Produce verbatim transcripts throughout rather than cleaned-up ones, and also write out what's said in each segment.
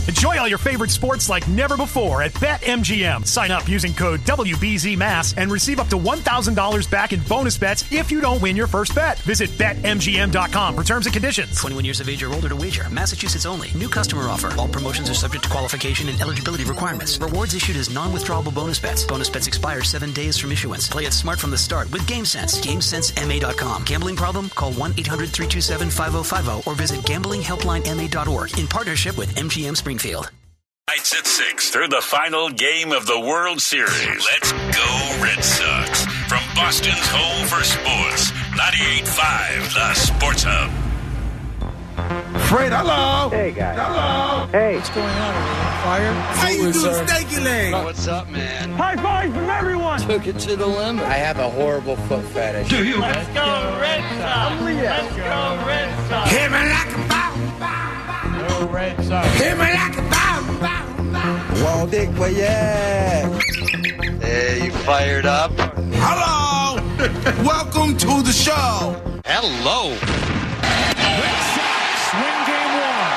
Enjoy all your favorite sports like never before at BetMGM. Sign up using code W B Z M A S and receive up to one thousand dollars back in bonus bets if you don't win your first bet. Visit Bet M G M dot com for terms and conditions. twenty-one years of age or older to wager. Massachusetts only. New customer offer. All promotions are subject to qualification and eligibility requirements. Rewards issued as non-withdrawable bonus bets. Bonus bets expire seven days from issuance. Play it smart from the start with GameSense. GameSense M A dot com. Gambling problem? Call one eight hundred three two seven five zero five zero or visit gambling helpline M A dot org in partnership with M G M Springfield. Nights at six through the final game of the World Series. Let's go Red Sox. From Boston's home for sports, ninety-eight point five, the Sports Hub. Fred, hello. Hey, guys. Hello. Hey. What's going on? Fire? How you doing, Stanky Leg? What's up, man? High five from everyone. Took it to the limit. I have a horrible foot fetish. Do you? Let's go Red Sox. Let's go Red Sox. Hit me like a bomb, bomb, Go Red Sox. Hit me like a bomb, bomb, bomb. Wall Dick, where you at? Hey, you fired up? Hello. Welcome to the show. Hello. Red Sox win game one.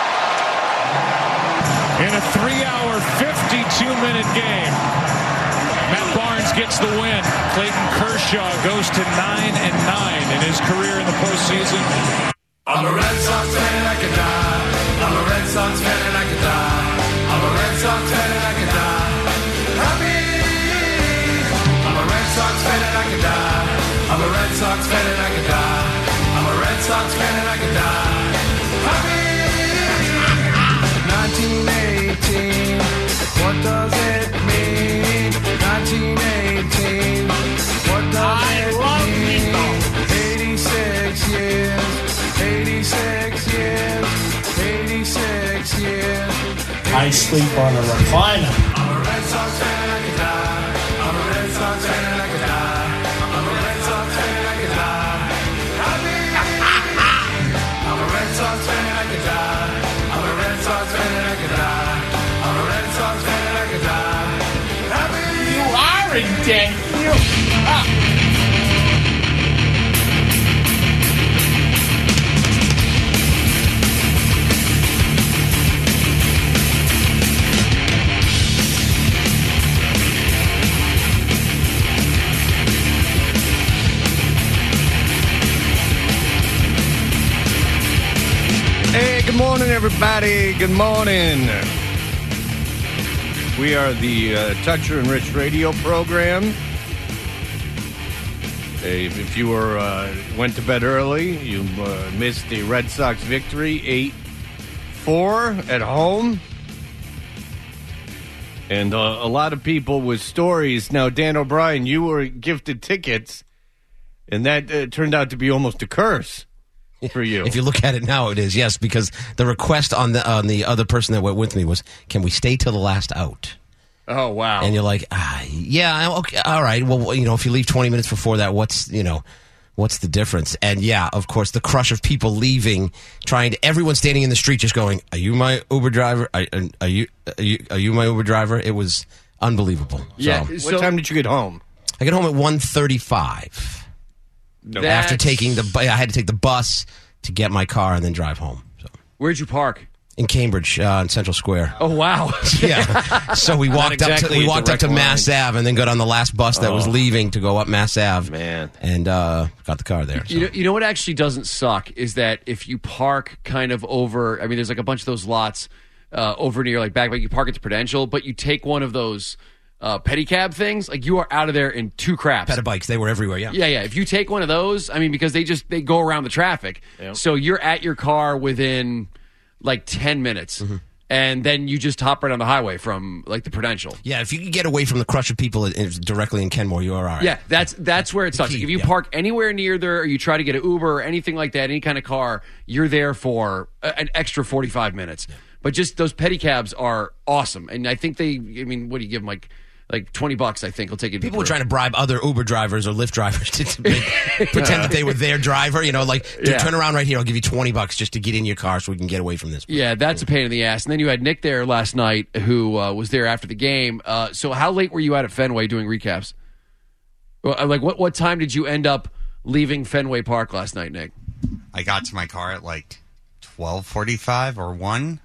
In a three-hour, fifty-two minute game. Matt Barnes gets the win. Clayton Kershaw goes to nine and nine in his career in the postseason. I'm a Red Sox fan and I can die. I'm a Red Sox fan and I can die. I'm a Red Sox fan and I can die. Happy. I'm a Red Sox fan and I can die. I'm a Red Sox fan and I can die. I'm a Red Sox fan and I can die. Happy. nineteen eighteen. What does it mean? nineteen eighteen. What does it mean? eighty-six years. eighty-six years. eighty-six years. I sleep on a recliner. I'm a Red Sox fan and I can die. I'm a Red Sox fan and I can die. I'm a Red Sox fan and I can die. Happy. I'm a Red Sox fan and I can die. I'm a Red Sox fan and I can die. I'm a Red Sox fan and I can die. Happy. You are a dick. You. Ah. Hey, good morning, everybody. Good morning. We are the uh, Toucher and Rich radio program. Hey, if you were uh, went to bed early, you uh, missed the Red Sox victory, eight four at home. And uh, a lot of people with stories. Now, Dan O'Brien, you were gifted tickets, and that uh, turned out to be almost a curse. For you. If you look at it now, it is, yes, because the request on the on the other person that went with me was, can we stay till the last out? Oh, wow. And you're like, ah, yeah, okay, all right. Well, you know, if you leave twenty minutes before that, what's, you know, what's the difference? And yeah, of course, the crush of people leaving, trying to, everyone standing in the street just going, are you my Uber driver? Are, are you, are you, are you my Uber driver? It was unbelievable. Yeah. So, what time did you get home? I get home at one thirty-five. No. After taking the, I had to take the bus to get my car and then drive home. So. Where'd you park? In Cambridge, uh, in Central Square. Oh wow! Yeah. So we walked exactly up to we walked up to line. Mass Ave and then got on the last bus that oh. was leaving to go up Mass Ave. Man, and uh, got the car there. So. You know, you know what actually doesn't suck is that if you park kind of over. I mean, there's like a bunch of those lots uh, over near like back, but you park at the Prudential, but you take one of those. Uh, pedicab things, like you are out of there in two craps. Pedibikes, they were everywhere, yeah. Yeah, yeah. If you take one of those, I mean, because they just, they go around the traffic. Yep. So you're at your car within like ten minutes. Mm-hmm. And then you just hop right on the highway from like the Prudential. Yeah, if you can get away from the crush of people directly in Kenmore, you are all right. Yeah, that's that's where it sucks. Like if you yeah. park anywhere near there or you try to get an Uber or anything like that, any kind of car, you're there for a, an extra forty-five minutes. Yeah. But just those pedicabs are awesome. And I think they, I mean, what do you give them, like... Like twenty bucks, I think, will take it. People were trying to bribe other Uber drivers or Lyft drivers to, to make, pretend that they were their driver. You know, like, dude, yeah. turn around right here. I'll give you twenty bucks just to get in your car so we can get away from this. Yeah, that's a pain in the ass. And then you had Nick there last night who uh, was there after the game. Uh, so how late were you out at Fenway doing recaps? Like, what, what time did you end up leaving Fenway Park last night, Nick? I got to my car at like twelve forty-five or one,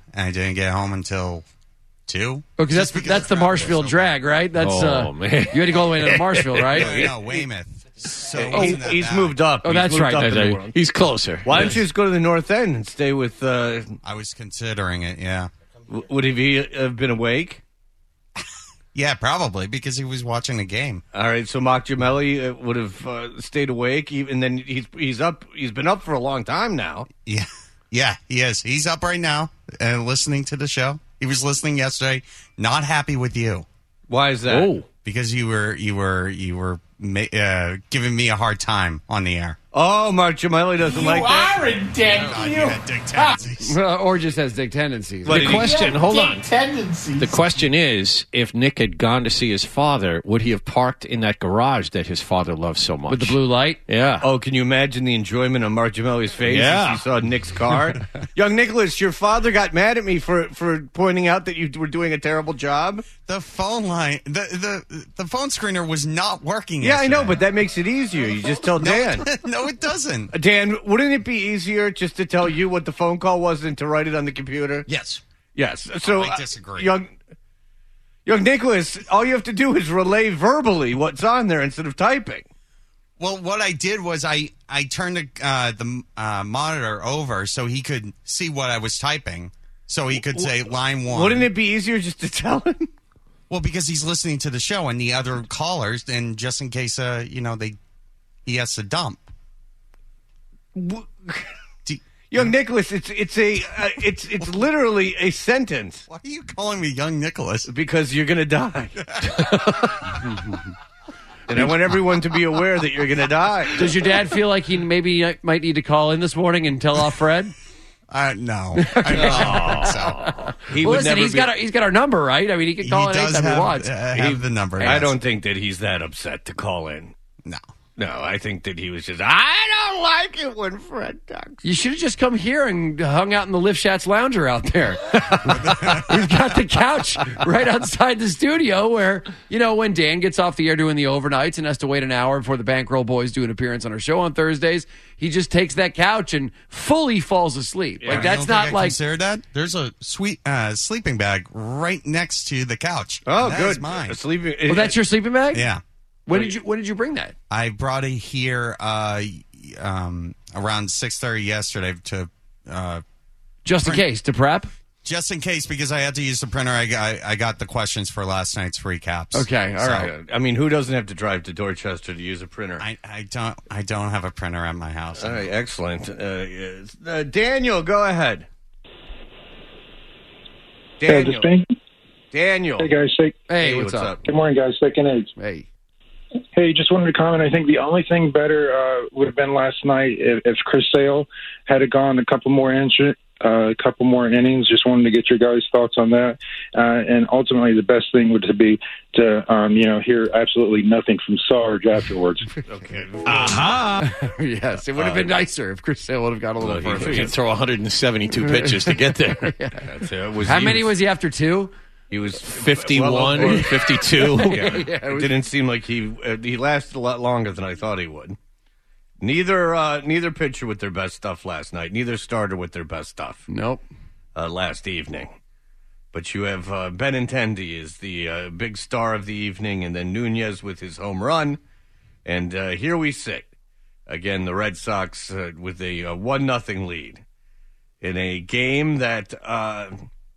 and I didn't get home until two. Oh, because that's because that's the Marshfield drag, right? That's Oh, uh, man. You had to go all the way to Marshfield, right? No, no, Weymouth. So it He- wasn't that he's bad. moved up. Oh, He's that's moved right. up in the That's world. He's closer. Why don't you just go to the North End and stay with? Uh, I was considering it. Yeah. w- would he have been awake? Yeah, probably because he was watching the game. All right, so Mark Gemelli uh, would have uh, stayed awake, even then he's he's up. He's been up for a long time now. Yeah, yeah, he is. He's up right now and listening to the show. He was listening yesterday. Not happy with you. Why is that? Oh. Because you were you were you were ma- uh, giving me a hard time on the air. Oh, Mark Gemelli doesn't You like that. are a dick. God, you you had dick tendencies. or just has dick tendencies. The question, have hold dick on. Tendencies. The question is, if Nick had gone to see his father, would he have parked in that garage that his father loves so much? With the blue light? Yeah. Oh, can you imagine the enjoyment on Mark Gemelli's face Yeah. as he saw Nick's car? Young Nicholas, your father got mad at me for, for pointing out that you were doing a terrible job. The phone line, the the the phone screener was not working. Yeah, I know, yesterday. but that makes it easier. You just tell Dan. no, it doesn't. Dan, wouldn't it be easier just to tell you what the phone call was than to write it on the computer? Yes. Yes. So I disagree. uh, young, young Nicholas, all you have to do is relay verbally what's on there instead of typing. Well, what I did was I I turned the uh, the uh, monitor over so he could see what I was typing, so he could say line one. Wouldn't it be easier just to tell him? Well, because he's listening to the show and the other callers, and just in case, uh, you know, they he has to dump. Young Nicholas, it's it's a uh, it's it's literally a sentence. Why are you calling me Young Nicholas? Because you're gonna die. And I want everyone to be aware that you're gonna die. Does your dad feel like he maybe might need to call in this morning and tell off Fred? Uh, no, I don't think so. He well, would listen, never he's be- got our, he's got our number, right? I mean, he can call He in does anytime have, he wants. uh, have the number. I yes. don't think that he's that upset to call in. No. No, I think that he was just, I don't like it when Fred talks. You should have just come here and hung out in the Liftshots Lounger out there. We've got the couch right outside the studio where, you know, when Dan gets off the air doing the overnights and has to wait an hour before the Bankroll Boys do an appearance on our show on Thursdays, he just takes that couch and fully falls asleep. Yeah, like, you that's don't not think I like... consider that. There's a sweet uh, sleeping bag right next to the couch. Oh, That good. is mine. A sleeping. Well, that's your sleeping bag? Yeah. When did you When did you bring that? I brought it here uh, um, around six thirty yesterday to uh, just in print- case to prep. Just in case, because I had to use the printer. I got, I got the questions for last night's recaps. Okay, all So, right. I mean, who doesn't have to drive to Dorchester to use a printer? I, I don't I don't have a printer at my house. All right, excellent. Uh, yes. uh, Daniel, go ahead. Hey, Daniel. this me? Daniel. Hey guys, say, Hey, what's, up? good morning, guys. Second age. Hey. Hey, just wanted to comment. I think the only thing better uh, would have been last night if, if Chris Sale had it gone a couple more inches, uh, a couple more innings. Just wanted to get your guys' thoughts on that. Uh, and ultimately, the best thing would be to, um, you know, hear absolutely nothing from Sarge afterwards. Okay. Aha! Yes, it would have been nicer if Chris Sale would have got a little Well, further. he can throw one hundred seventy-two pitches to get there. That's, uh, was How he many was he after two? He was fifty-one, well over- fifty-two. Yeah, Yeah, it it was- didn't seem like he uh, he lasted a lot longer than I thought he would. Neither uh, neither pitcher with their best stuff last night. Neither starter with their best stuff. Nope. Uh, last evening. But you have uh, Benintendi is the uh, big star of the evening, and then Nunez with his home run. And uh, here we sit. Again, the Red Sox uh, with a uh, one nothing lead in a game that uh,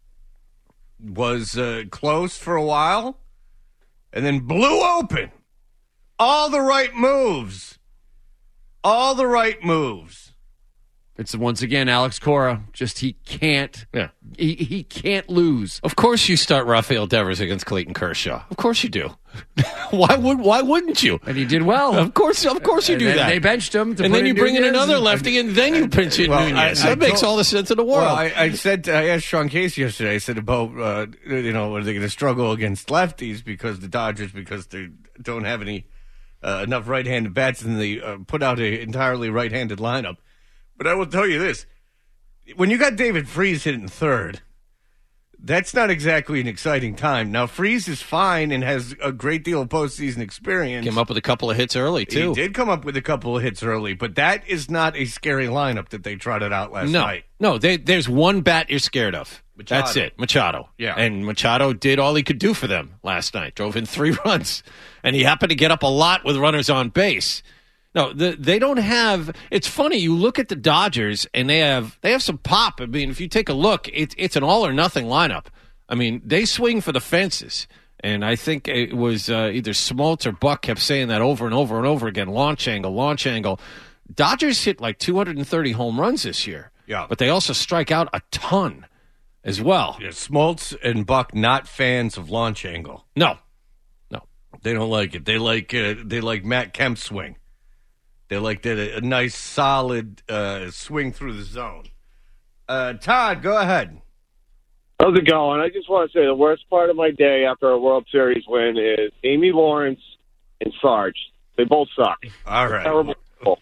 was uh, close for a while and then blew open. All the right moves. All the right moves. It's once again Alex Cora. Just he can't. Yeah. He he can't lose. Of course, you start Rafael Devers against Clayton Kershaw. Of course you do. why would Why wouldn't you? And he did well. Of course, of course you And do then that. they benched him to and put then you in bring in Nunez another and- lefty, and then you pinch in Well, Nunez. I- I that makes told- all the sense in the world. Well, I, I said I asked Sean Casey yesterday. I said about uh, you know are they going to struggle against lefties because the Dodgers because they don't have any uh, enough right-handed bats and they uh, put out an entirely right-handed lineup. But I will tell you this: when you got David Freese hitting third, that's not exactly an exciting time. Now Freese is fine and has a great deal of postseason experience. Came up with a couple of hits early too. He did come up with a couple of hits early, but that is not a scary lineup that they trotted out last no, night. no. They, there's one bat you're scared of. That's it, Machado. Yeah. And Machado did all he could do for them last night. Drove in three runs. And he happened to get up a lot with runners on base. No, the, they don't have. It's funny. You look at the Dodgers, and they have they have some pop. I mean, if you take a look, it's it's an all or nothing lineup. I mean, they swing for the fences, and I think it was uh, either Smoltz or Buck kept saying that over and over and over again. Launch angle, launch angle. Dodgers hit like two hundred thirty home runs this year. Yeah, but they also strike out a ton as well. Yeah, Smoltz and Buck not fans of launch angle. No, no, they don't like it. They like uh, they like Matt Kemp's swing. They like that a, a nice solid uh, swing through the zone. Uh, Todd, go ahead. How's it going? I just want to say the worst part of my day after a World Series win is Amy Lawrence and Sarge. They both suck. All right. Terrible people.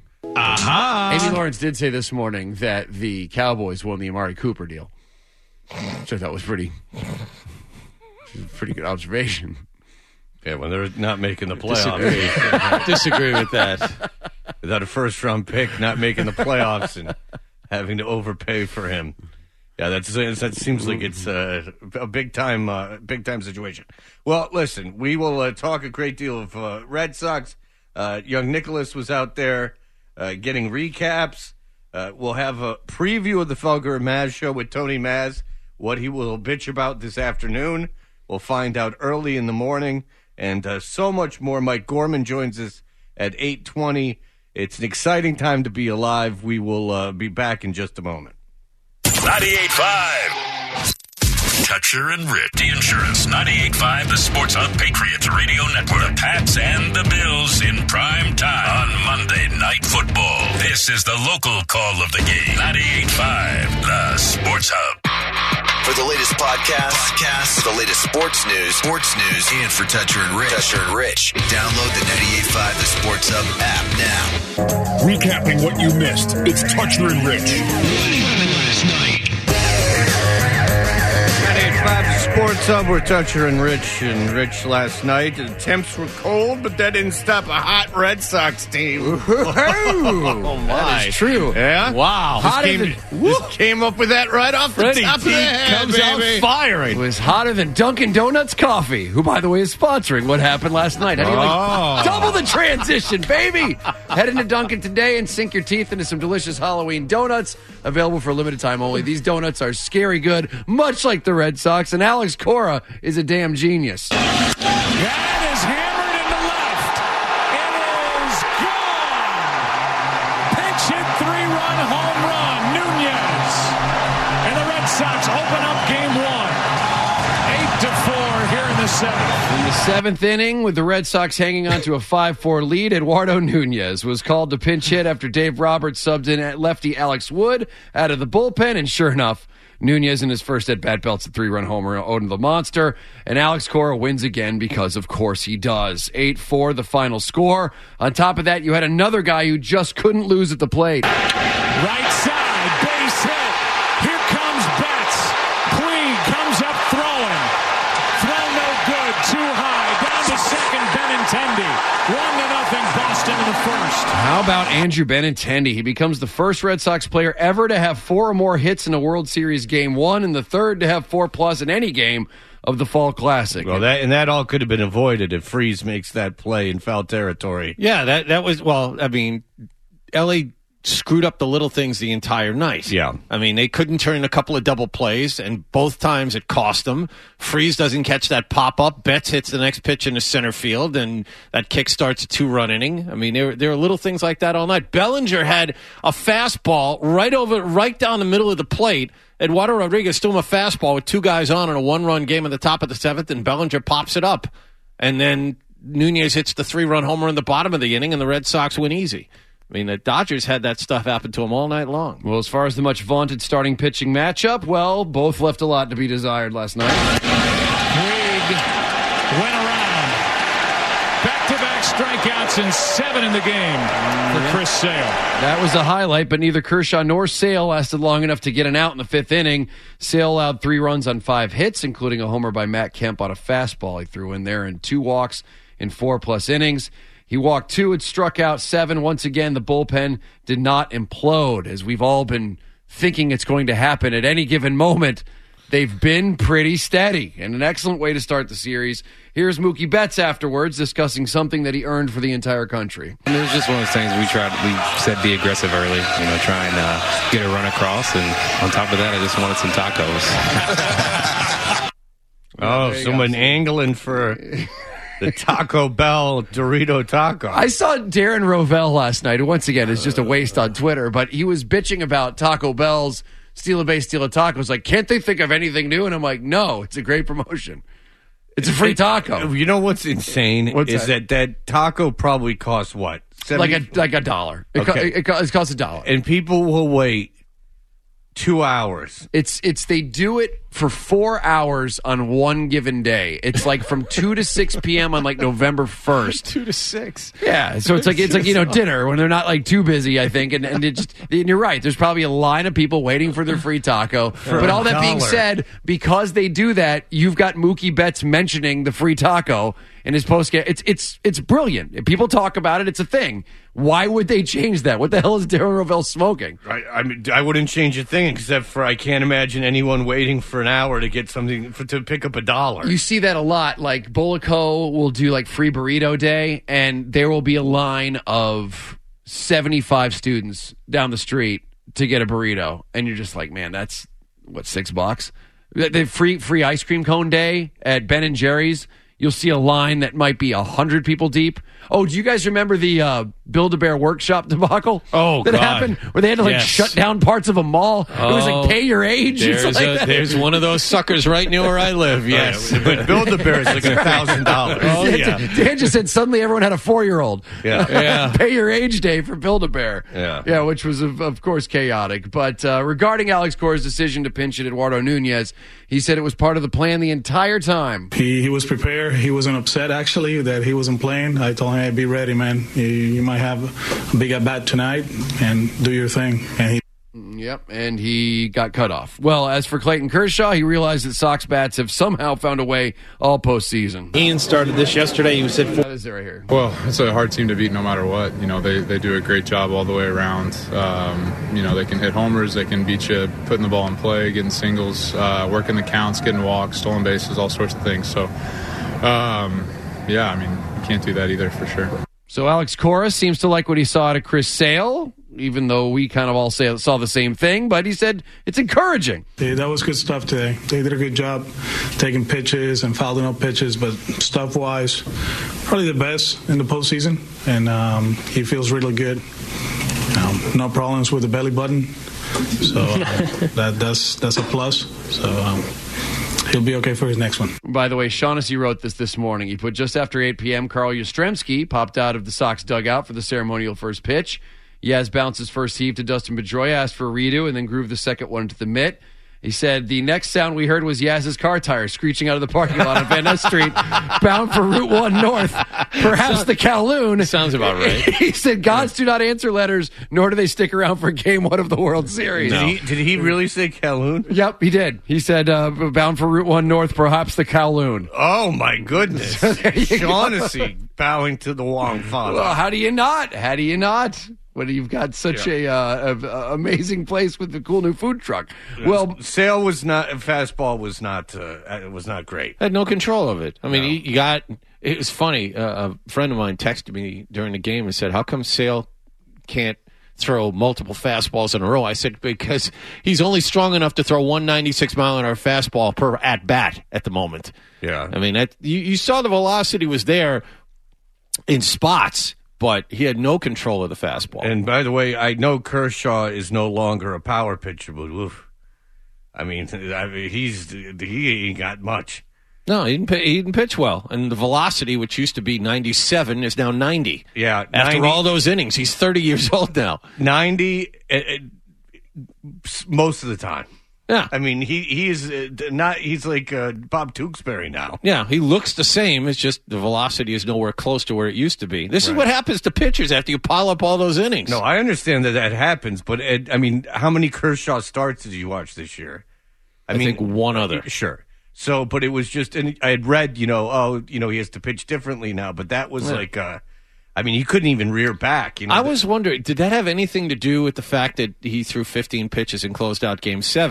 Uh-huh. Amy Lawrence did say this morning that the Cowboys won the Amari Cooper deal, which I thought was pretty, pretty good observation. Yeah, when they're not making the playoffs. Disagree, Disagree with that. Without a first-round pick, not making the playoffs and having to overpay for him. Yeah, that's that seems like it's uh, a big-time uh, big-time situation. Well, listen, we will uh, talk a great deal of uh, Red Sox. Uh, young Nicholas was out there uh, getting recaps. Uh, we'll have a preview of the Felger and Maz show with Tony Maz, what he will bitch about this afternoon. We'll find out early in the morning. And uh, so much more. Mike Gorman joins us at eight twenty. It's an exciting time to be alive. We will uh, be back in just a moment. ninety-eight point five Toucher and Rich, the Insurance. ninety-eight point five The Sports Hub Patriots Radio Network. The Pats and the Bills in prime time on Monday Night Football. This is the local call of the game. ninety-eight point five The Sports Hub. For the latest podcasts, podcasts, for the latest sports news, sports news, and for Toucher and Rich, Toucher and Rich, download the ninety-eight point five The Sports Hub app now. Recapping what you missed, it's Toucher and Rich. ninety-eight point five The Sports Hub, we're Toucher and Rich. And Rich last night, the temps were cold, but that didn't stop a hot Red Sox team. Oh, my. That is true. Yeah? Wow. Just Hotter came, than, just came up with that right off Freddie the top of the head, comes baby. out firing. It was hotter than Dunkin' Donuts coffee, who, by the way, is sponsoring what happened last night. How do you like Oh. double the transition, baby? Head into Dunkin' today and sink your teeth into some delicious Halloween donuts, available for a limited time only. These donuts are scary good, much like the Red Sox, and Alex Cora is a damn genius. That is hammered into left. It is gone. Pinch hit three-run home run. Nunez. And the Red Sox open up game one. Eight to four here in the seventh. In the seventh inning, with the Red Sox hanging on to a five four lead, Eduardo Nunez was called to pinch hit after Dave Roberts subbed in at lefty Alex Wood out of the bullpen, and sure enough, Nunez in his first at-bat belts a three-run homer owed to the Monster, and Alex Cora wins again because, of course, he does. eight four the final score. On top of that, you had another guy who just couldn't lose at the plate. Right side, base hit. Here comes Betts. Puig comes up throwing. Throw no good, too high. Down to second, Benintendi. One to nothing, Boston in the first. How about Andrew Benintendi? He becomes the first Red Sox player ever to have four or more hits in a World Series game one, and the third to have four plus in any game of the Fall Classic. Well, that and that all could have been avoided if Freese makes that play in foul territory. Yeah, that that was, well, I mean, L A screwed up the little things the entire night. Yeah. I mean, they couldn't turn a couple of double plays, and both times it cost them. Freese doesn't catch that pop-up. Betts hits the next pitch in the center field, and that kick starts a two-run inning. I mean, there, there are little things like that all night. Bellinger had a fastball right over, right down the middle of the plate. Eduardo Rodriguez threw him a fastball with two guys on in a one-run game at the top of the seventh, and Bellinger pops it up. And then Nunez hits the three-run homer in the bottom of the inning, and the Red Sox win easy. I mean, the Dodgers had that stuff happen to them all night long. Well, as far as the much vaunted starting pitching matchup, well, both left a lot to be desired last night. Puig went around. Back-to-back strikeouts and seven in the game for Chris Sale. That was a highlight, but neither Kershaw nor Sale lasted long enough to get an out in the fifth inning. Sale allowed three runs on five hits, including a homer by Matt Kemp on a fastball he threw in there, and two walks in four-plus innings. He walked two and struck out seven. Once again, the bullpen did not implode, as we've all been thinking it's going to happen at any given moment. they've been pretty steady and an excellent way to start the series. Here's Mookie Betts afterwards discussing something that he earned for the entire country. And it was just one of those things we tried. We said be aggressive early, you know, try and uh, get a run across. And on top of that, I just wanted some tacos. Oh, someone angling for the Taco Bell Dorito taco. I saw Darren Rovell last night, who once again is just a waste on Twitter, but he was bitching about Taco Bell's Steal a Base, Steal a Tacos. Like, can't they think of anything new? And I'm like, no, it's a great promotion. It's a free taco. You know what's insane What's is that? that? that taco probably costs what? Like a like a dollar. It, Okay. co- it, co- it costs a dollar. And people will wait two hours. It's it's they do it for four hours on one given day. It's like from two to six p.m. on like November first. Two to six. Yeah, so it's like it's like you know dinner when they're not like too busy. I think, and and it just and you're right. There's probably a line of people waiting for their free taco. But all that being dollar. said, because they do that, you've got Mookie Betts mentioning the free taco in his post game. It's it's it's brilliant. People talk about it. It's a thing. Why would they change that? What the hell is Darren Rovell smoking? I, I mean, I wouldn't change a thing except for I can't imagine anyone waiting for an hour to get something for, to pick up a dollar. You see that a lot. Like Bolico will do like free burrito day, and there will be a line of seventy-five students down the street to get a burrito, and you're just like, man, that's what six bucks. The the free free ice cream cone day at Ben and Jerry's. You'll see a line that might be a hundred people deep. Oh, do you guys remember the uh, Build-A-Bear workshop debacle? Oh, that God. happened where they had to like Yes. shut down parts of a mall. It was Oh, like pay your age. It's There's, like a, that. there's one of those suckers right near where I live. Yes. But Build-A-Bear is like a thousand dollars. Oh, yeah. Dan just said suddenly everyone had a four-year-old. Yeah. Yeah. Pay your age day for Build-A-Bear. Yeah. Yeah, which was, of, of course, chaotic. But uh, regarding Alex Cora's decision to pinch at Eduardo Nunez, he said it was part of the plan the entire time. He he was prepared. He wasn't upset, actually, that he wasn't playing. I told him, hey, be ready, man. You, you might have a big at-bat tonight, and do your thing. And he Yep, and he got cut off. Well, as for Clayton Kershaw, he realized that Sox bats have somehow found a way all postseason. Ian started this yesterday. He said, That is it right here. Well, it's a hard team to beat no matter what. You know, they, they do a great job all the way around. Um, you know, they can hit homers, they can beat you putting the ball in play, getting singles, uh, working the counts, getting walks, stolen bases, all sorts of things. So, um, yeah, I mean, you can't do that either for sure. So Alex Cora seems to like what he saw out of Chris Sale, even though we kind of all say, saw the same thing, but he said it's encouraging. Yeah, that was good stuff today. They did a good job taking pitches and fouling up pitches, but stuff-wise, probably the best in the postseason, and um, he feels really good. Um, no problems with the belly button, so uh, that, that's that's a plus. So um, he'll be okay for his next one. By the way, Shaughnessy wrote this this morning. He put just after eight p.m., Carl Yastrzemski popped out of the Sox dugout for the ceremonial first pitch. Yaz bounced his first heave to Dustin Pedroia, asked for a redo, and then grooved the second one to the mitt. He said the next sound we heard was Yaz's car tire screeching out of the parking lot on Van Ness Street, bound for Route one North, perhaps the Kowloon. Sounds about right. He said gods do not answer letters, nor do they stick around for Game one of the World Series. Did, he, did he really say Kowloon? Yep, he did. He said uh, bound for Route one North, perhaps the Kowloon. Oh, my goodness. Shaughnessy bowing to the Wong father. Well, how do you not? How do you not? When you've got such yeah. a, uh, a, a amazing place with the cool new food truck. Well, Sale was not fastball was not uh, was not great. Had no control of it. I mean, No. he, he got. It was funny. Uh, a friend of mine texted me during the game and said, "How come Sale can't throw multiple fastballs in a row?" I said, "Because he's only strong enough to throw one ninety-six mile an hour fastball per at bat at the moment." Yeah, I mean, that, you, you saw the velocity was there in spots, but he had no control of the fastball. And by the way, I know Kershaw is no longer a power pitcher, but oof, I mean, I mean, he's he ain't got much. No, he didn't, pi- he didn't pitch well. And the velocity, which used to be ninety-seven, is now ninety. Yeah. After ninety all those innings, he's thirty years old now. ninety uh, uh, most of the time. Yeah. I mean, he he is uh, not. He's like uh, Bob Tewksbury now. Yeah, he looks the same. It's just the velocity is nowhere close to where it used to be. This Right. is what happens to pitchers after you pile up all those innings. No, I understand that that happens, but it, I mean, how many Kershaw starts did you watch this year? I think one other. Sure. So, but it was just, and I had read, you know, oh, you know, he has to pitch differently now, but that was Yeah. like, uh, I mean, he couldn't even rear back. You know, I was wondering, did that have anything to do with the fact that he threw fifteen pitches and closed out Game Seven?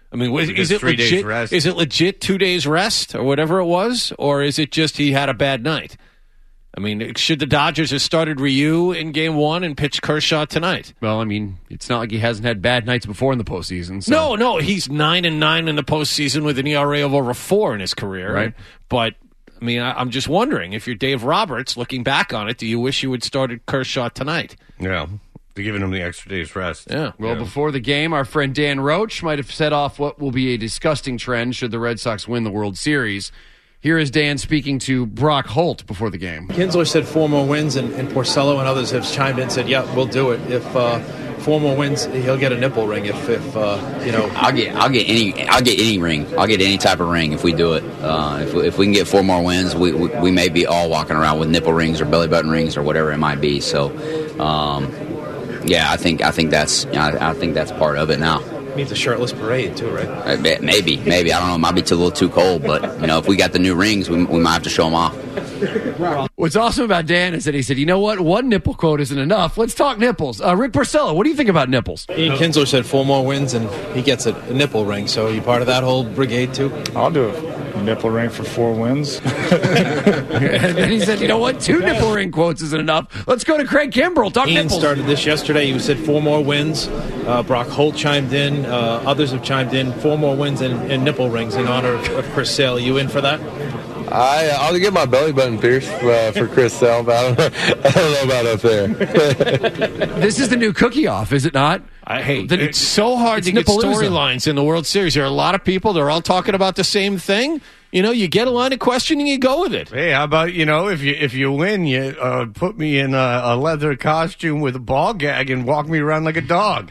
I mean, was, Because is it three days legit? rest. Is it legit two days rest or whatever it was, or is it just he had a bad night? I mean, should the Dodgers have started Ryu in Game One and pitched Kershaw tonight? Well, I mean, it's not like he hasn't had bad nights before in the postseason. So. No, no, he's nine and nine in the postseason with an E R A of over four in his career. Right. But I mean, I, I'm just wondering if you're Dave Roberts, looking back on it, do you wish you had started Kershaw tonight? Yeah, they're giving him the extra day's rest. Yeah. Well, Yeah. before the game, our friend Dan Roach might have set off what will be a disgusting trend should the Red Sox win the World Series. Here is Dan speaking to Brock Holt before the game. Kinsler said four more wins, and, and Porcello and others have chimed in and said, yeah, we'll do it. If uh, four more wins, he'll get a nipple ring. If, if uh, you know. I'll get I'll get any I'll get any ring. I'll get any type of ring if we do it. Uh, if, we, if we can get four more wins, we, we we may be all walking around with nipple rings or belly button rings or whatever it might be. So, um, yeah, I think I think that's I, I think that's part of it now. Means a shirtless parade, too, right? I bet- Maybe, maybe. I don't know. It might be too, a little too cold, but, you know, if we got the new rings, we, we might have to show them off. What's awesome about Dan is that he said, you know what? One nipple quote isn't enough. Let's talk nipples. Uh, Rick Porcello, what do you think about nipples? Ian Kinsler said four more wins, and he gets a, a nipple ring. So you part of that whole brigade, too? I'll do a nipple ring for four wins. And then he said, you know what? Two nipple ring quotes isn't enough. Let's go to Craig Kimbrell. Talk Ian nipples. started this yesterday. He said four more wins. Uh, Brock Holt chimed in. Uh, others have chimed in. Four more wins and, and nipple rings in honor of, of Chris Sale. You in for that? I, I'll get my belly button pierced uh, for Chris Sale, but I don't, I don't know about up there. This is the new cookie off, is it not? I hate The- it's so hard it's to get Nippalooza. storylines in the World Series. There are a lot of people. They're all talking about the same thing. You know, you get a line of questioning, you go with it. Hey, how about, you know, if you if you win, you uh, put me in a, a leather costume with a ball gag and walk me around like a dog.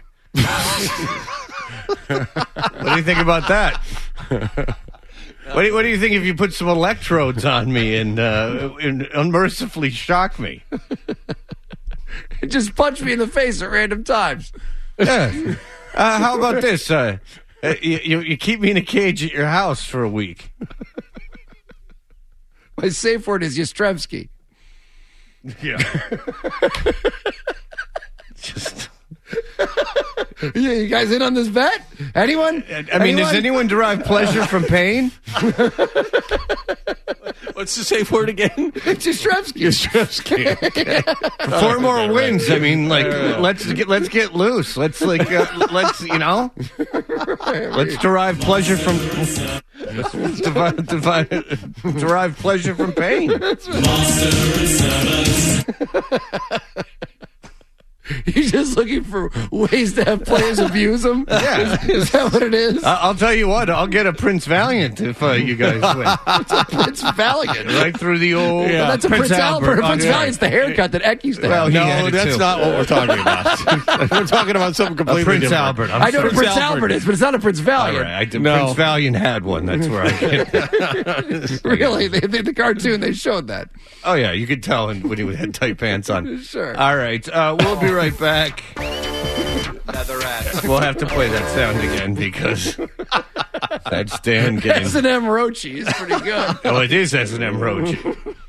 What do you think about that? What do, you, what do you think if you put some electrodes on me and, uh, and unmercifully shock me? Just punch me in the face at random times. Yeah. Uh, how about this? Uh, uh, you, you, you keep me in a cage at your house for a week. My safe word is Yastrzemski. Yeah. Just. Yeah, you guys in on this bet? Anyone? I mean, does anyone derive pleasure from pain? What's the safe word again? It's Yastrzemski. Yastrzemski. Four more wins. I mean, like, let's get let's get loose. Let's like uh, let's you know, let's derive pleasure from let's derive, derive, derive pleasure from pain. He's just looking for ways to have players abuse him? Yeah. Is, is that what it is? I- I'll tell you what. I'll get a Prince Valiant if uh, you guys win. It's a Prince Valiant. Right through the old. Well, that's a Prince, Albert. Prince Okay. Valiant's the haircut that Eck used to Well, have. he had No, it that's too. not what we're talking about. We're talking about something A completely Prince different. Albert. I'm I know what a sorry. Prince Albert is, but it's not a Prince All Valiant. right, I did, No. Prince Valiant had one. That's where I get it. Really? They, they, the cartoon, they showed that. Oh, yeah, you could tell when he had tight pants on. Sure. All right, uh, we'll be right back. Leatherette. We'll have to play that sound again because that's Dan getting. S and M Roachy is pretty good. Oh, it is S and M Roach.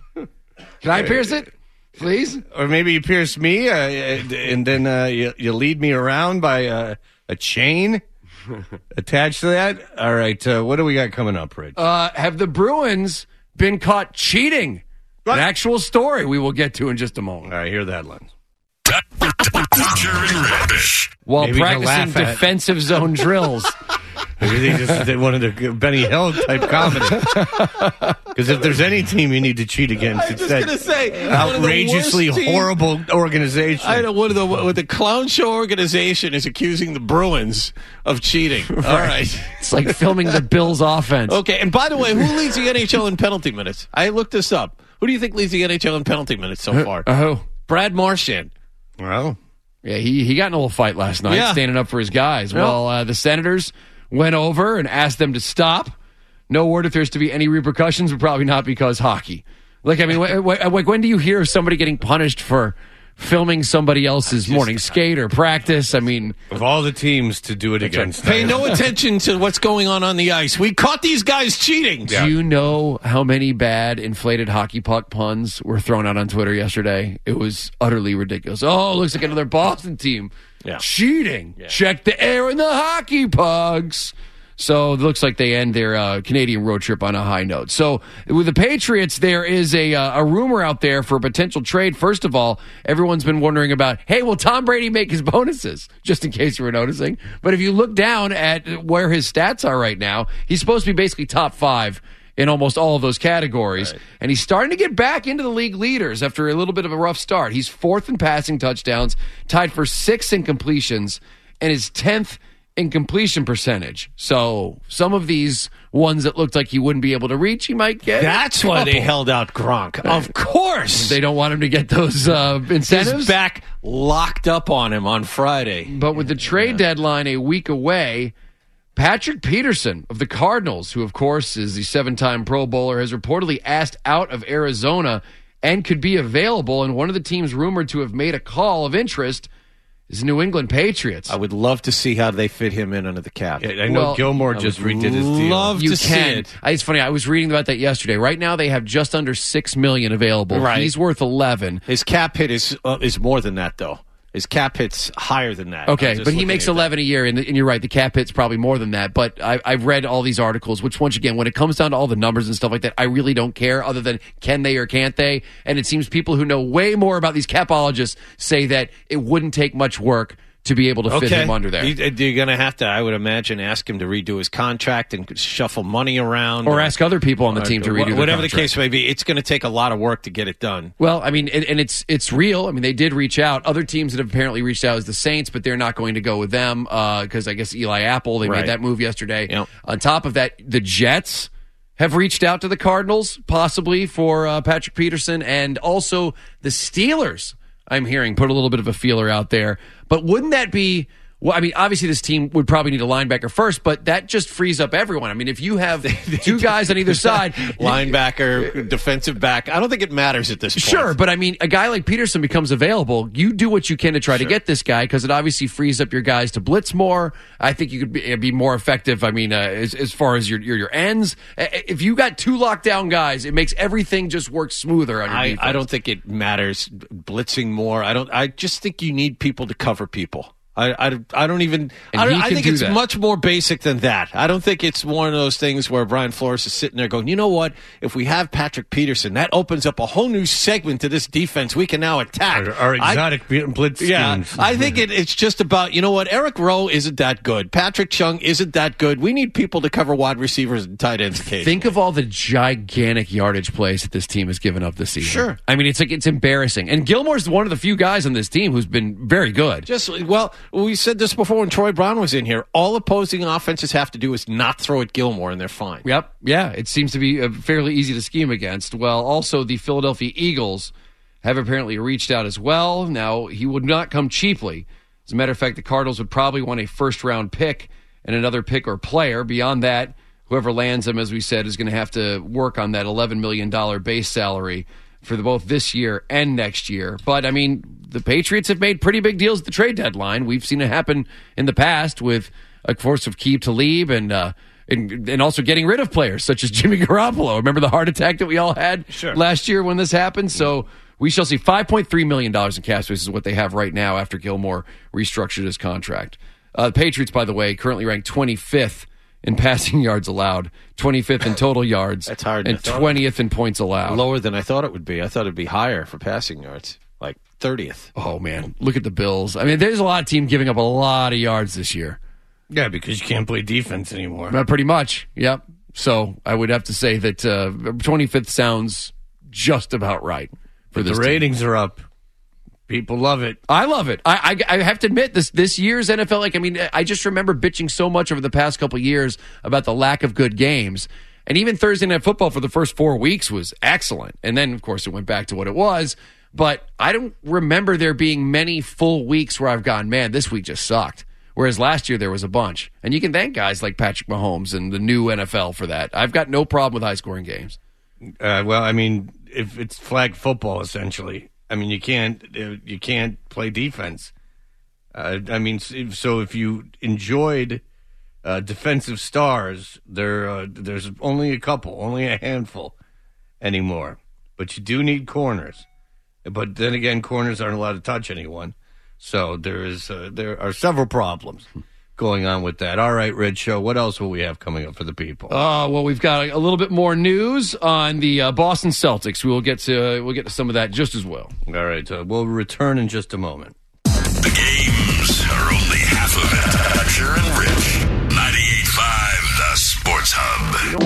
Can I pierce it? Please? Or maybe you pierce me, uh, and and then uh, you, you lead me around by uh, a chain attached to that. All right, uh, what do we got coming up, Rich? Uh, have the Bruins been caught cheating? An actual story we will get to in just a moment. All right, hear the headlines. Toucher and Rich. While Maybe to practicing laugh at. defensive zone drills. Maybe they just did one of the Benny Hill type comedy. Because if there's any team you need to cheat against, it's that gonna say, one of the outrageously worst teams- horrible organization. I know one of the what the clown show organization is accusing the Bruins of cheating. All right. It's like filming the Bills' offense. Okay, and by the way, who leads the N H L in penalty minutes? I looked this up. Who do you think leads the N H L in penalty minutes so far? Uh, who? Brad Marchand. Well, Yeah, he, he got in a little fight last night, Yeah. standing up for his guys. Yeah. Well, uh, the Senators went over and asked them to stop. No word if there's to be any repercussions, but probably not because hockey. Like, I mean, wh- wh- like when do you hear of somebody getting punished for filming somebody else's morning skate or practice? I mean, of all the teams to do it against, Pay no attention to what's going on on the ice. We caught these guys cheating. do you know how many bad inflated hockey puck puns were thrown out on Twitter yesterday? It was utterly ridiculous. Oh, looks like another Boston team Yeah. cheating. Check the air in the hockey pucks. So it looks like they end their uh, Canadian road trip on a high note. So with the Patriots, there is a uh, a rumor out there for a potential trade. First of all, everyone's been wondering about, hey, will Tom Brady make his bonuses? Just in case you were noticing. But if you look down at where his stats are right now, he's supposed to be basically top five in almost all of those categories. Right. And he's starting to get back into the league leaders after a little bit of a rough start. He's fourth in passing touchdowns, tied for sixth in completions, and is tenth in completion percentage. So some of these ones that looked like he wouldn't be able to reach, he might get. That's why they held out Gronk. Of course. They don't want him to get those uh, incentives. His back locked up on him on Friday. But with the trade yeah. deadline a week away, Patrick Peterson of the Cardinals, who of course is the seven-time Pro Bowler, has reportedly asked out of Arizona and could be available. And one of the teams rumored to have made a call of interest is the New England Patriots. I would love to see how they fit him in under the cap. Yeah, I know well, Gilmore just redid his deal. Love you to can. see it. It's funny. I was reading about that yesterday. Right now, they have just under six million available. Right. He's worth eleven. His cap hit is uh, is more than that, though. His cap hit's higher than that. Okay, but he makes eleven a year, and, and you're right. The cap hit's probably more than that. But I, I've read all these articles, which once again, when it comes down to all the numbers and stuff like that, I really don't care. Other than can they or can't they? And it seems people who know way more about these capologists say that it wouldn't take much work to be able to fit okay. him under there. You, you're going to have to, I would imagine, ask him to redo his contract and shuffle money around. Or, or ask other people on the team to redo whatever Whatever the case may be, it's going to take a lot of work to get it done. Well, I mean, and, and it's it's real. I mean, they did reach out. Other teams that have apparently reached out is the Saints, but they're not going to go with them because uh, I guess Eli Apple, they right. made that move yesterday. Yep. On top of that, the Jets have reached out to the Cardinals, possibly for uh, Patrick Peterson, and also the Steelers, I'm hearing, put a little bit of a feeler out there. But wouldn't that be... Well, I mean, obviously this team would probably need a linebacker first, but that just frees up everyone. I mean, if you have two guys on either side... Linebacker, defensive back, I don't think it matters at this point. Sure, but I mean, a guy like Peterson becomes available. You do what you can to try sure. to get this guy because it obviously frees up your guys to blitz more. I think you could be, be more effective, I mean, uh, as, as far as your, your your ends. If you got two lockdown guys, it makes everything just work smoother on your I, defense. I don't think it matters blitzing more. I don't. I just think you need people to cover people. I, I, I don't even I, don't, I think it's that. much more basic than that. I don't think it's one of those things where Brian Flores is sitting there going, you know what? If we have Patrick Peterson, that opens up a whole new segment to this defense we can now attack. Our, our exotic I, blitz Yeah, schemes. I think it, it's just about, you know what? Eric Rowe isn't that good. Patrick Chung isn't that good. We need people to cover wide receivers and tight ends occasionally. Think of all the gigantic yardage plays that this team has given up this season. Sure. I mean, it's like it's embarrassing. And Gilmore's one of the few guys on this team who's been very good. Just, well, we said this before when Troy Brown was in here. All opposing offenses have to do is not throw at Gilmore, and they're fine. Yep. Yeah, it seems to be uh, fairly easy to scheme against. Well, also the Philadelphia Eagles have apparently reached out as well. Now, he would not come cheaply. As a matter of fact, the Cardinals would probably want a first-round pick and another pick or player. Beyond that, whoever lands him, as we said, is going to have to work on that eleven million dollars base salary for the, both this year and next year. But, I mean, the Patriots have made pretty big deals at the trade deadline. We've seen it happen in the past with, of course, of Aqib Talib and, uh, and and also getting rid of players such as Jimmy Garoppolo. Remember the heart attack that we all had sure. last year when this happened? So we shall see. five point three million dollars in cap space is what they have right now after Gilmore restructured his contract. Uh, the Patriots, by the way, currently ranked twenty-fifth in passing yards allowed, twenty-fifth in total yards, That's hard and twentieth in points allowed. Lower than I thought it would be. I thought it'd be higher for passing yards, like thirtieth. Oh, man. Look at the Bills. I mean, there's a lot of teams giving up a lot of yards this year. Yeah, because you can't play defense anymore. Uh, pretty much, yep. So I would have to say that uh, twenty-fifth sounds just about right for but this the team. ratings are up. People love it. I love it. I, I I have to admit this this year's N F L. Like I mean, I just remember bitching so much over the past couple of years about the lack of good games, and even Thursday Night Football for the first four weeks was excellent, and then of course it went back to what it was. But I don't remember there being many full weeks where I've gone, man, this week just sucked. Whereas last year there was a bunch, and you can thank guys like Patrick Mahomes and the new N F L for that. I've got no problem with high scoring games. Uh, well, I mean, if it's flag football essentially. I mean, you can't you can't play defense. Uh, I mean, so if you enjoyed uh, defensive stars, there uh, there's only a couple, only a handful anymore. But you do need corners. But then again, corners aren't allowed to touch anyone. So there is uh, there are several problems. going on with that. All right, Red Show, what else will we have coming up for the people? Uh, well, we've got a, a little bit more news on the uh, Boston Celtics. We'll get to uh, we'll get to some of that just as well. All right, uh, we'll return in just a moment. The games are only half of it. Toucher and Rich, ninety-eight point five, the Sports Hub.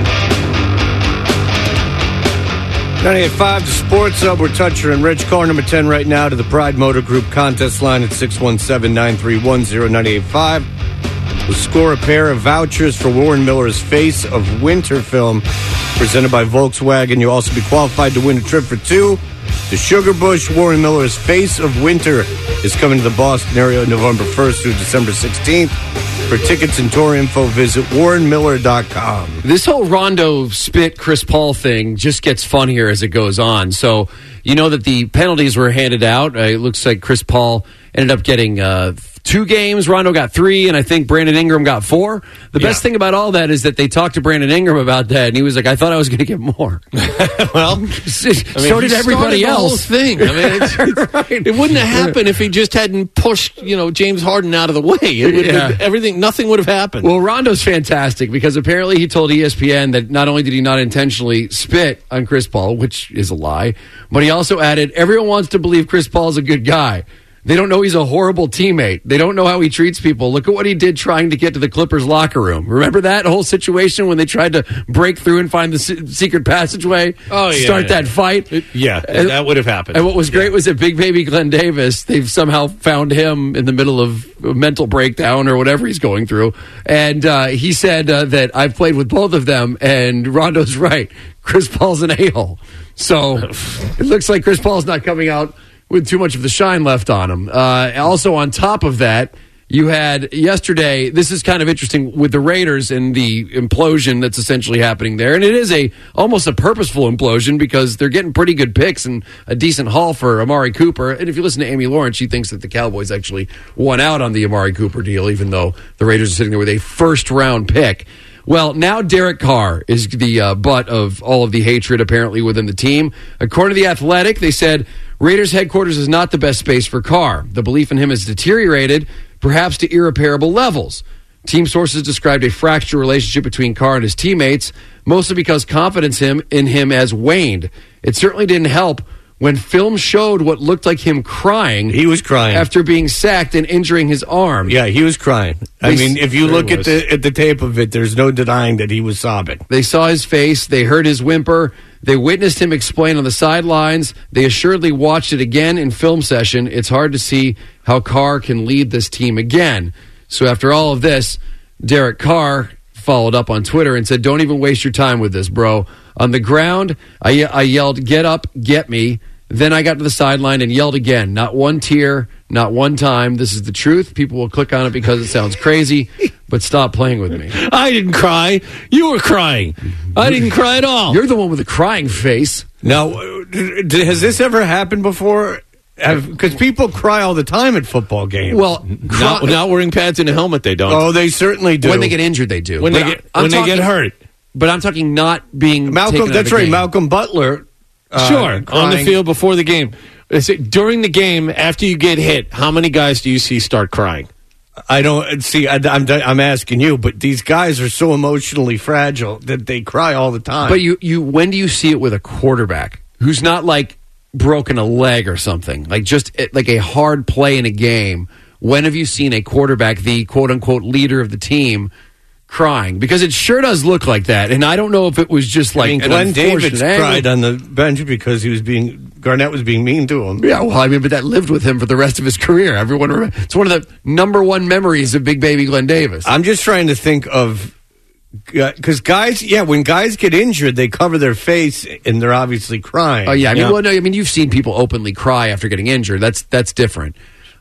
ninety-eight point five, the Sports Hub. We're Toucher and Rich. Caller number ten right now to the Pride Motor Group contest line at six one seven, nine three one, zero nine eight five. We'll score a pair of vouchers for Warren Miller's Face of Winter film presented by Volkswagen. You'll also be qualified to win a trip for two to Sugar Bush. Warren Miller's Face of Winter is coming to the Boston area November first through December sixteenth. For tickets and tour info, visit warren miller dot com. This whole Rondo spit Chris Paul thing just gets funnier as it goes on. So, you know that the penalties were handed out. Uh, it looks like Chris Paul ended up getting uh, two games. Rondo got three, and I think Brandon Ingram got four. The best thing about all that is that they talked to Brandon Ingram about that, and he was like, I thought I was going to get more. Well, so I mean, did he everybody started the else. whole thing. I mean, it's, it's, Right. It wouldn't have happened if he just hadn't pushed, you know, James Harden out of the way. It would Yeah. everything, nothing would have happened. Well, Rondo's fantastic because apparently he told E S P N that not only did he not intentionally spit on Chris Paul, which is a lie, but he also added, everyone wants to believe Chris Paul's a good guy. They don't know he's a horrible teammate. They don't know how he treats people. Look at what he did trying to get to the Clippers locker room. Remember that whole situation when they tried to break through and find the se- secret passageway? Oh, yeah, Start yeah. that fight? It- yeah, And- that would have happened. And what was great was that Big Baby Glenn Davis, they've somehow found him in the middle of a mental breakdown or whatever he's going through. And uh, he said uh, that I've played with both of them, and Rondo's right. Chris Paul's an a-hole. So it looks like Chris Paul's not coming out with too much of the shine left on him. Uh, also, on top of that, you had yesterday, this is kind of interesting with the Raiders and the implosion that's essentially happening there. And it is a almost a purposeful implosion because they're getting pretty good picks and a decent haul for Amari Cooper. And if you listen to Amy Lawrence, she thinks that the Cowboys actually won out on the Amari Cooper deal, even though the Raiders are sitting there with a first-round pick. Well, now Derek Carr is the uh, butt of all of the hatred apparently within the team. According to The Athletic, they said Raiders headquarters is not the best space for Carr. The belief in him has deteriorated, perhaps to irreparable levels. Team sources described a fractured relationship between Carr and his teammates, mostly because confidence him in him has waned. It certainly didn't help when film showed what looked like him crying. He was crying after being sacked and injuring his arm. Yeah, he was crying. I They- mean, if you There look he at the at the tape of it, there's no denying that he was sobbing. They saw his face. They heard his whimper. They witnessed him explain on the sidelines. They assuredly watched it again in film session. It's hard to see how Carr can lead this team again. So after all of this, Derek Carr followed up on Twitter and said, don't even waste your time with this, bro. On the ground, I, ye- I yelled, get up, get me. Then I got to the sideline and yelled again. Not one tear, not one time. This is the truth. People will click on it because it sounds crazy, but stop playing with me. I didn't cry. You were crying. I didn't cry at all. You're the one with the crying face. Now, uh, d- has this ever happened before? Because people cry all the time at football games. Well, not, not wearing pads and a helmet, they don't. Oh, they certainly do. When they get injured, they do. When But they get I'm when they get talking- hurt. But I'm talking not being Malcolm, taken out that's of a right. game. Malcolm Butler. Uh, Sure, on the crying. field before the game. Is it during the game, after you get hit, how many guys do you see start crying? I don't see. I, I'm I'm asking you, but these guys are so emotionally fragile that they cry all the time. But you, you, when do you see it with a quarterback who's not like broken a leg or something, like just eh, like a hard play in a game? When have you seen a quarterback, the quote unquote leader of the team, crying? Because it sure does look like that, and I don't know if it was just like I mean, an Glenn unfortunate Davis angle. cried on the bench because he was being Garnett was being mean to him. Yeah, well, I mean, but that lived with him for the rest of his career. Everyone, remember, it's one of the number one memories of Big Baby Glenn Davis. I'm just trying to think of because guys, yeah, when guys get injured, they cover their face and they're obviously crying. Oh yeah, I mean, Yeah. well, no, I mean, you've seen people openly cry after getting injured. That's that's different.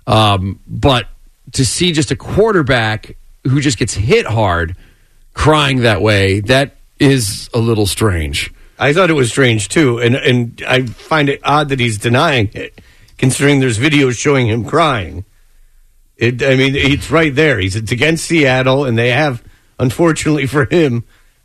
Um, but to see just a quarterback who just gets hit hard crying that way, that is a little strange. I thought it was strange too, and and I find it odd that he's denying it, considering there's videos showing him crying. It, I mean, it's right there. He's it's against Seattle, and they have, unfortunately for him,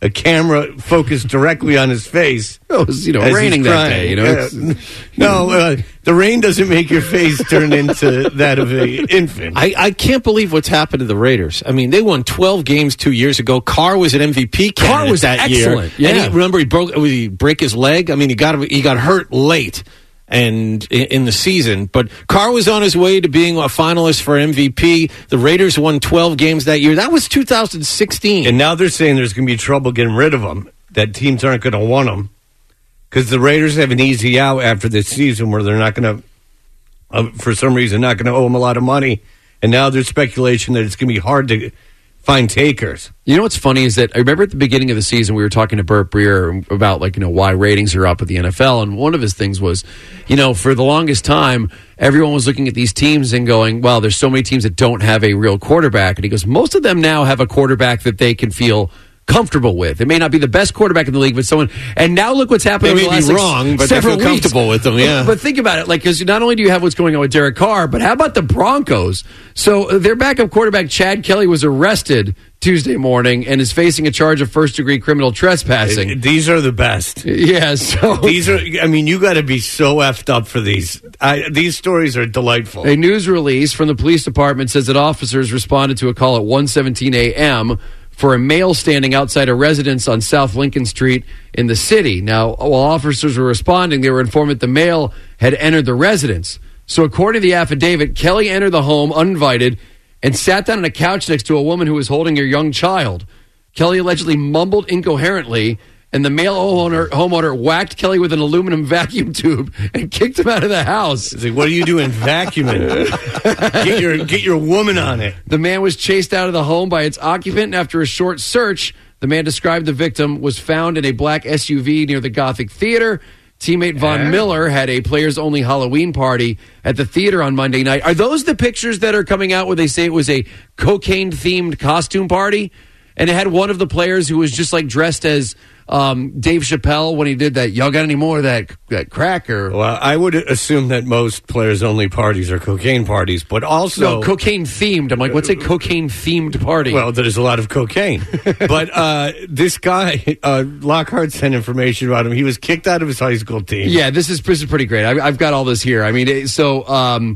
a camera focused directly on his face. It was, you know, as he's raining that crying. day. You know, Yeah. it's- no, uh, the rain doesn't make your face turn into that of an infant. I, I can't believe what's happened to the Raiders. I mean, they won twelve games two years ago. Carr was an M V P candidate Carr was that excellent, year. yeah. And he, remember, he broke, he break his leg. I mean, he got he got hurt late and in, in the season. But Carr was on his way to being a finalist for M V P. The Raiders won twelve games that year. That was two thousand sixteen. And now they're saying there's going to be trouble getting rid of him, that teams aren't going to want him. Because the Raiders have an easy out after this season where they're not going to, uh, for some reason, not going to owe him a lot of money. And now there's speculation that it's going to be hard to find takers. You know what's funny is that I remember at the beginning of the season we were talking to Burt Breer about, like, you know, why ratings are up at the N F L, and one of his things was, you know, for the longest time everyone was looking at these teams and going, well, there's so many teams that don't have a real quarterback, and he goes, most of them now have a quarterback that they can feel comfortable with. It may not be the best quarterback in the league, but someone. And now look what's happened. They over may the last be like, wrong, but they several feel comfortable weeks. with them, yeah. But, but think about it, like, because not only do you have what's going on with Derek Carr, but how about the Broncos? So uh, their backup quarterback Chad Kelly was arrested Tuesday morning and is facing a charge of first degree criminal trespassing. These are the best. Yeah, so these are. I mean, you got to be so effed up for these. I, these stories are delightful. A news release from the police department says that officers responded to a call at one seventeen a.m. for a male standing outside a residence on South Lincoln Street in the city. Now, while officers were responding, they were informed that the male had entered the residence. So according to the affidavit, Kelly entered the home uninvited and sat down on a couch next to a woman who was holding her young child. Kelly allegedly mumbled incoherently, and the male homeowner, homeowner whacked Kelly with an aluminum vacuum tube and kicked him out of the house. It's like, what are you doing vacuuming? get your get your woman on it. The man was chased out of the home by its occupant, and after a short search, the man described the victim was found in a black S U V near the Gothic Theater. Teammate Von Yeah. Miller had a players-only Halloween party at the theater on Monday night. Are those the pictures that are coming out where they say it was a cocaine-themed costume party? And it had one of the players who was just like dressed as um, Dave Chappelle when he did that, y'all got any more of that, that crack? Or, Well, I would assume that most players-only parties are cocaine parties, but also no, cocaine-themed. I'm like, what's a cocaine-themed party? Well, there's a lot of cocaine. But uh, this guy, uh, Lockhart sent information about him. He was kicked out of his high school team. Yeah, this is this is pretty great. I, I've got all this here. I mean, it- so um,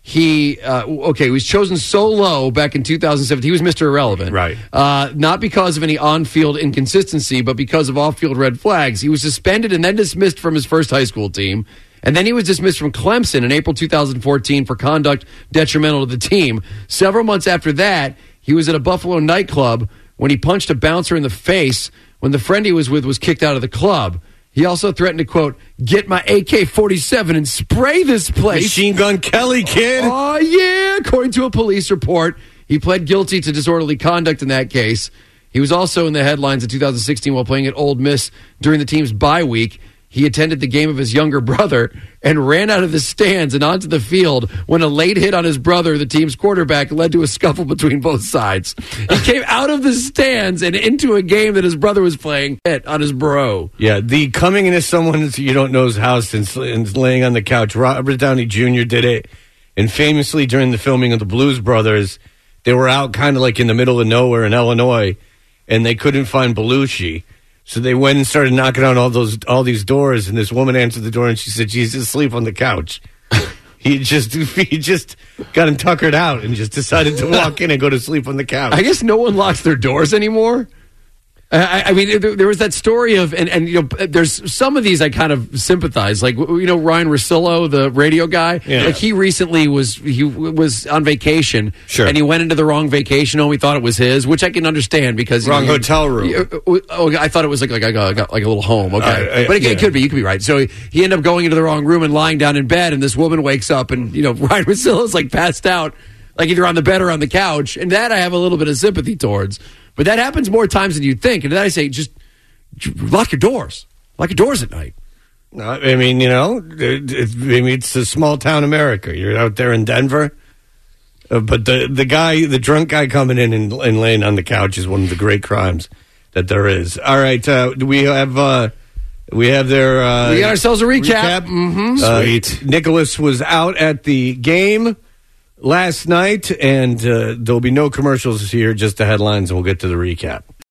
he uh, okay, he was chosen so low back in two thousand seven. He was Mister Irrelevant, Right. Uh, not because of any on-field inconsistency, but because of off-field red flags. He was suspended and then dismissed from his first high school team. And then he was dismissed from Clemson in April two thousand fourteen for conduct detrimental to the team. Several months after that, he was at a Buffalo nightclub when he punched a bouncer in the face when the friend he was with was kicked out of the club. He also threatened to, quote, get my A K forty-seven and spray this place. Machine Gun Kelly, kid. Oh, yeah. According to a police report, he pled guilty to disorderly conduct in that case. He was also in the headlines in two thousand sixteen while playing at Ole Miss during the team's bye week. He attended the game of his younger brother and ran out of the stands and onto the field when a late hit on his brother, the team's quarterback, led to a scuffle between both sides. He came out of the stands and into a game that his brother was playing hit on his bro. Yeah, the coming into someone's you don't know's house and, sl- and laying on the couch. Robert Downey Junior did it, and famously during the filming of the Blues Brothers, they were out kind of like in the middle of nowhere in Illinois, and they couldn't find Belushi. So they went and started knocking on all those all these doors, and this woman answered the door, and she said, "She's asleep on the couch." he just he just got him tuckered out and just decided to walk in and go to sleep on the couch. I guess no one locks their doors anymore. I, I mean, there, there was that story of, and, and you know, there's some of these I kind of sympathize. Like, you know, Ryan Russillo, the radio guy. Yeah. Like, he recently was he was on vacation, Sure. and he went into the wrong vacation home. He thought it was his, which I can understand because Wrong you know, hotel room. Oh, I thought it was like like a, like a, like a little home. Okay, Uh, uh, but it, yeah. it could be. You could be right. So he, he ended up going into the wrong room and lying down in bed, and this woman wakes up, and you know, Ryan Russillo's like passed out, like either on the bed or on the couch, and that I have a little bit of sympathy towards. But that happens more times than you'd think. And then I say, just lock your doors. Lock your doors at night. No, I mean, you know, it, it, I mean, it's a small town America. You're out there in Denver. Uh, but the the guy, the drunk guy coming in and, and laying on the couch is one of the great crimes that there is. All right, uh, do we have uh, we have their uh, We got ourselves a recap. recap? Mhm. Uh, Sweet. Nicholas was out at the game last night, and uh, there'll be no commercials here, just the headlines, and we'll get to the recap.